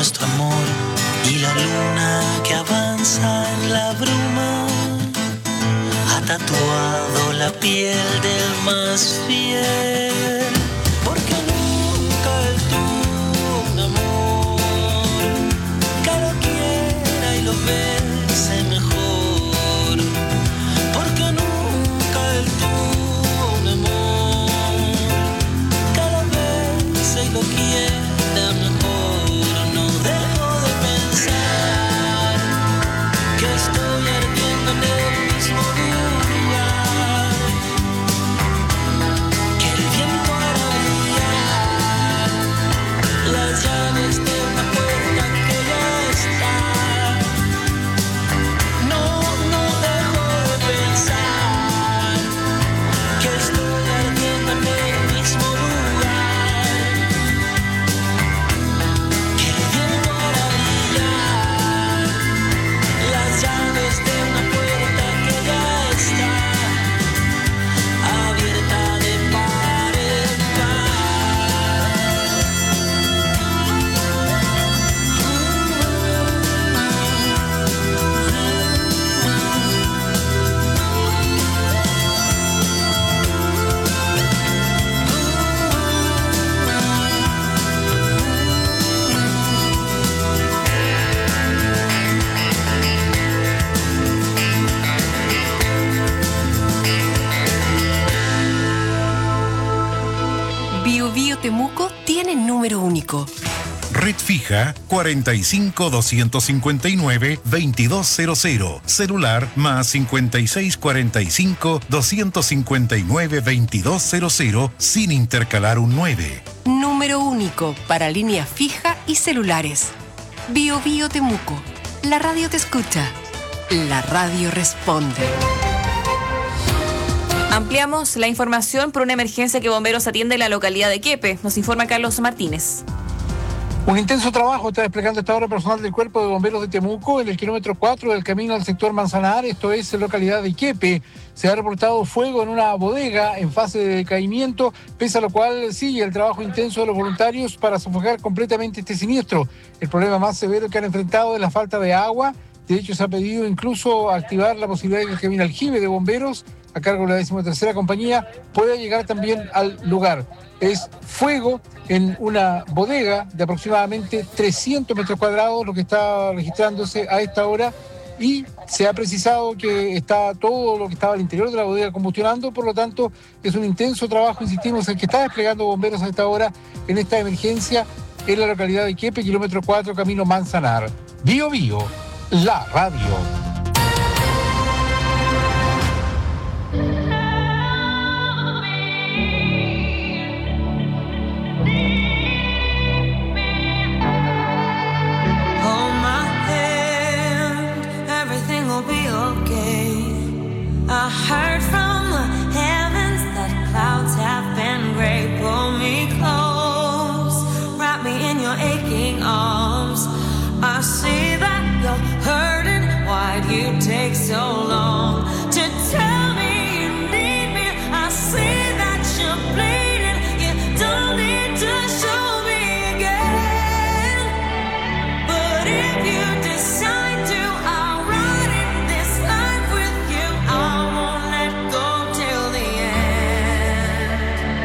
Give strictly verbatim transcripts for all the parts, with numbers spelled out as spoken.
nuestro amor y la luna que avanza en la bruma ha tatuado la piel del más fiel, porque nunca él tuvo un amor que lo quiera y lo bese mejor, porque nunca él tuvo un amor que lo bese y lo quiera mejor. No dejo de pensar que estoy ardiendo en el mismo lugar, que el viento hará brillar las llaves de una puerta que ya está. No, no dejo de pensar que estoy ardiendo en el mismo lugar, que el viento hará brillar las llaves de una puerta que ya está abierta de par en Bio Bio Temuco tiene número único. Red fija cuarenta y cinco, doscientos cincuenta y nueve, veintidós cero cero. Celular más cincuenta y seis, cuarenta y cinco, doscientos cincuenta y nueve, veintidós cero cero sin intercalar un nueve. Número único para línea fija y celulares. Bio Bio Temuco. La radio te escucha. La radio responde. Ampliamos la información por una emergencia que bomberos atiende en la localidad de Quiepe. Nos informa Carlos Martínez. Un intenso trabajo está desplegando esta hora personal del Cuerpo de Bomberos de Temuco en el kilómetro cuatro del camino al sector Manzanar, esto es en localidad de Quiepe. Se ha reportado fuego en una bodega en fase de decaimiento, pese a lo cual sigue el trabajo intenso de los voluntarios para sofocar completamente este siniestro. El problema más severo que han enfrentado es la falta de agua. De hecho, se ha pedido incluso activar la posibilidad de que el camino aljibe de bomberos, a cargo de la decimotercera compañía, pueda llegar también al lugar. Es fuego en una bodega de aproximadamente trescientos metros cuadrados, lo que está registrándose a esta hora, y se ha precisado que está todo lo que estaba al interior de la bodega combustionando, por lo tanto es un intenso trabajo, insistimos, el que está desplegando bomberos a esta hora en esta emergencia en la localidad de Quiepe, kilómetro cuatro, camino Manzanar. Bio Bio, la radio. I heard from the heavens that clouds have been gray. Pull me close, wrap me in your aching arms. I see that you're hurting. Why'd you take so long to tell me you need me? I see that you're bleeding. You don't need to show me again. But if you decide to, I'll ride in this life with you. I won't let go till the end.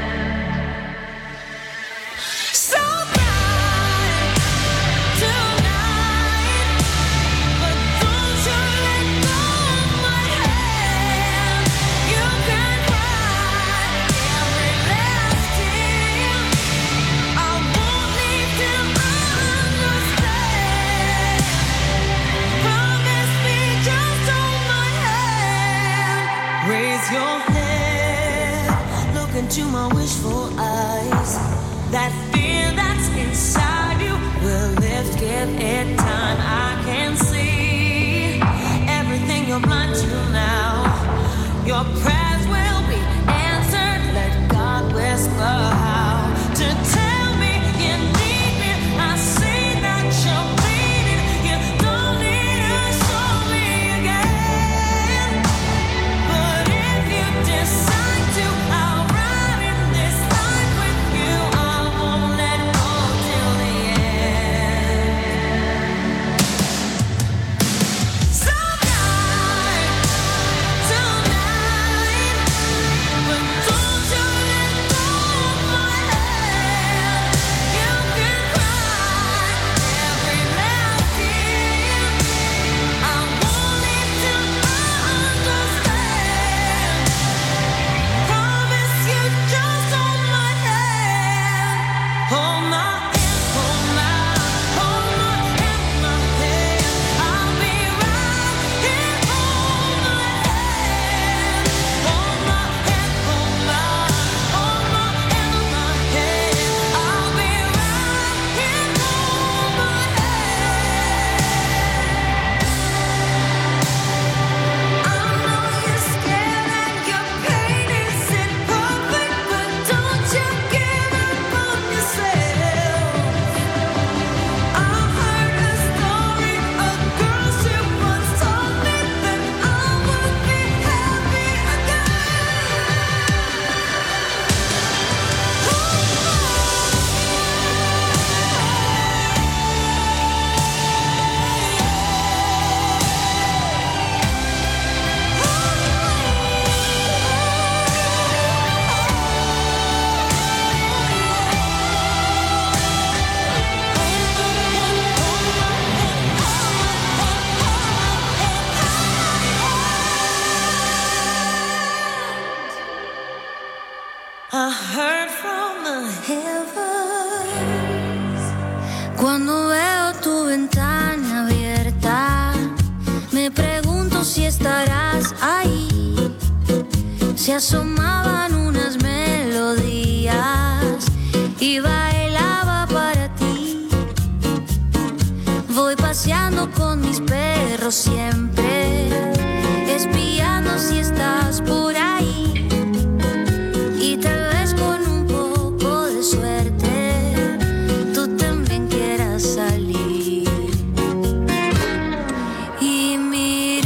So bright tonight, but don't you let go of my hand. You can cry every last tear. I won't leave till I understand. Promise me, just hold my hand. Raise your head, look into my wishful eyes. That fear that's inside you will lift, give it time. I can see everything you're blind to now. Your prayers will be answered. Let God whisper how to tell me you need me. I see that you're bleeding. You don't need to show me again. But if you decide to, I'll ride in this life with you. I won't let go till the end. Cuando veo tu ventana abierta, me pregunto si estarás ahí. Se asomaban unas melodías y bailaba para ti. Voy paseando con mis perros siempre, espiando si estás por ahí. Y tal vez con un poco de suerte tú también quieras salir. Y miré,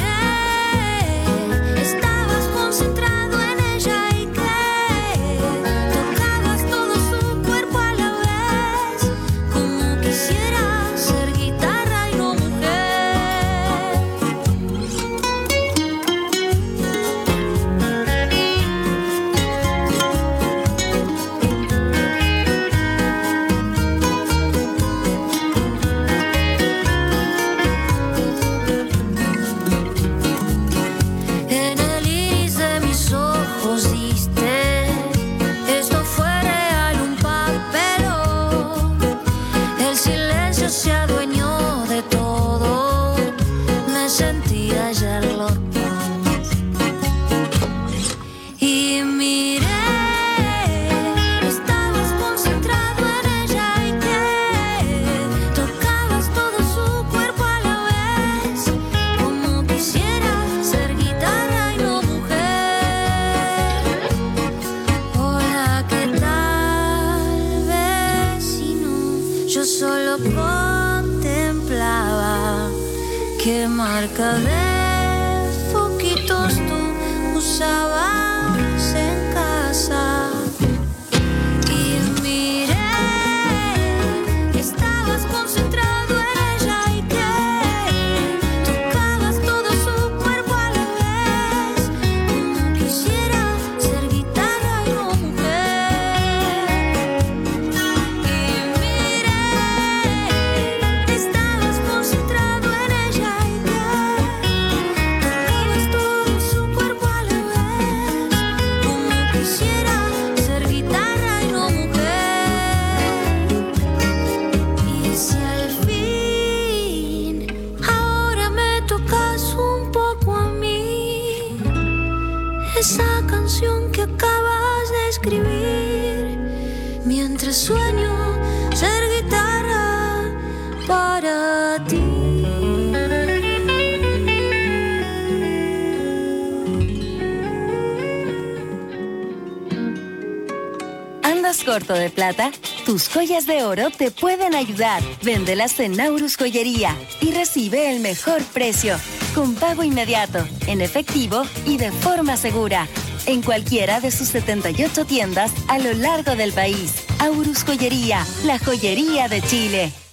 estabas concentrado en ella y que tocabas todo su cuerpo a la vez, como quisiera ser guitarra y no en el iris de mis ojos diste, esto fue real, un papelón. El silencio se adueñó de todo, me sentía Sherlock Holmes. Y miré, estabas concentrado en ella y que tocabas todo su cuerpo a la vez, como quisiera ser guitarra y no mujer. Hola, ¿qué tal, vecino? Yo solo contemplaba qué marca de foquitos tú usabas en casa. Y miré, estabas concentrado en ella y que tocabas todo su cuerpo a la vez, como quisiera ser guitarra y no mujer. Y miré, estabas concentrado en ella y que tocabas todo su cuerpo a la vez, como quisiera ser guitarra y no mujer. Y si al fin ahora me tocas un poco a mí, esa canción que acabas de escribir, mientras sueño ser guitarra para ti. ¿Andas corto de plata? Tus joyas de oro te pueden ayudar. Véndelas en Naurus Joyería y recibe el mejor precio, con pago inmediato, en efectivo y de forma segura. En cualquiera de sus setenta y ocho tiendas a lo largo del país. Aurus Joyería, la joyería de Chile.